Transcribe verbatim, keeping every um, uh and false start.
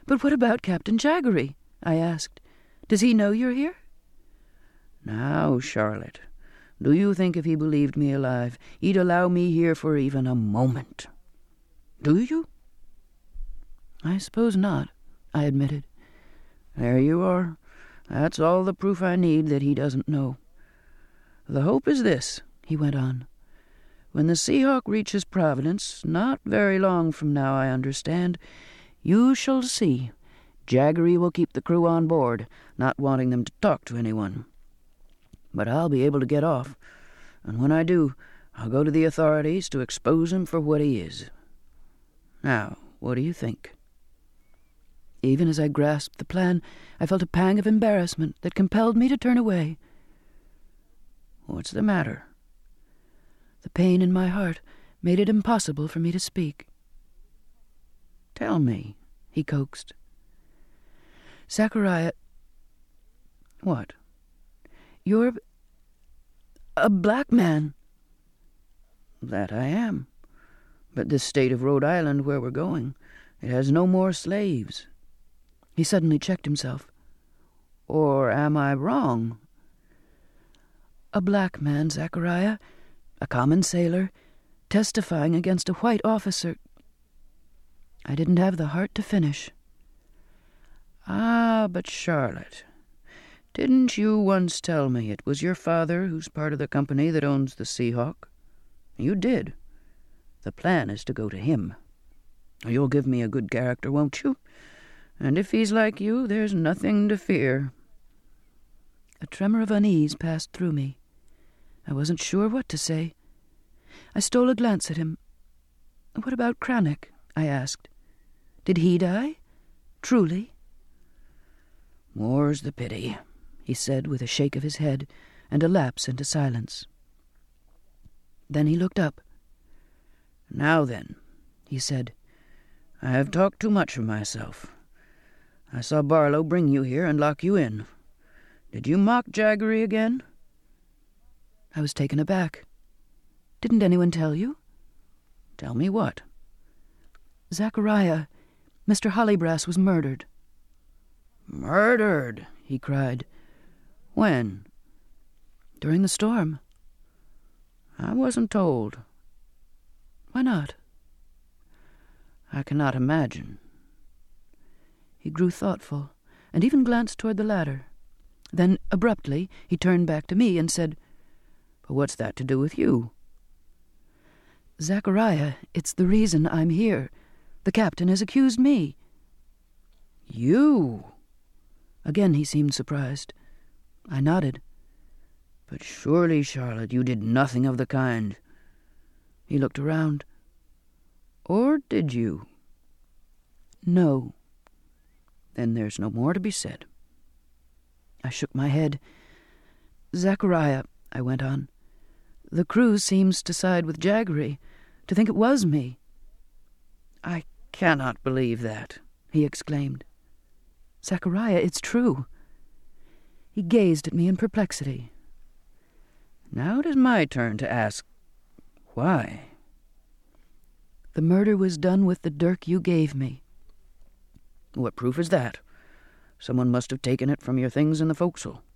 But what about Captain Jaggery? I asked. Does he know you're here? Now, Charlotte, do you think if he believed me alive, he'd allow me here for even a moment? Do you? I suppose not, I admitted. There you are. That's all the proof I need that he doesn't know. The hope is this, he went on. When the Seahawk reaches Providence, not very long from now, I understand, you shall see. Jaggery will keep the crew on board, not wanting them to talk to anyone. But I'll be able to get off, and when I do, I'll go to the authorities to expose him for what he is. Now, what do you think? Even as I grasped the plan, I felt a pang of embarrassment that compelled me to turn away. What's the matter? The pain in my heart made it impossible for me to speak. Tell me, he coaxed. Zachariah... What? You're a black man. That I am. But this state of Rhode Island where we're going, it has no more slaves. He suddenly checked himself. Or am I wrong? A black man, Zachariah, a common sailor, testifying against a white officer. I didn't have the heart to finish. Ah, but Charlotte, didn't you once tell me it was your father who's part of the company that owns the Seahawk? You did. The plan is to go to him. You'll give me a good character, won't you? And if he's like you, there's nothing to fear. A tremor of unease passed through me. I wasn't sure what to say. I stole a glance at him. What about Cranach? I asked. Did he die? Truly? More's the pity, he said with a shake of his head and a lapse into silence. Then he looked up. Now then, he said, I have talked too much of myself. I saw Barlow bring you here and lock you in. Did you mock Jaggery again? I was taken aback. Didn't anyone tell you? Tell me what? Zachariah, Mister Hollybrass was murdered. Murdered, he cried. When? During the storm. I wasn't told. Why not? I cannot imagine. He grew thoughtful, and even glanced toward the ladder. Then, abruptly, he turned back to me and said, But what's that to do with you? Zachariah, it's the reason I'm here. The captain has accused me. You? Again he seemed surprised. I nodded. But surely, Charlotte, you did nothing of the kind. He looked around. Or did you? No. Then there's no more to be said. I shook my head. Zachariah, I went on, the crew seems to side with Jaggery, to think it was me. I cannot believe that, he exclaimed. Zachariah, it's true. He gazed at me in perplexity. Now it is my turn to ask, why? The murder was done with the dirk you gave me. What proof is that? Someone must have taken it from your things in the forecastle.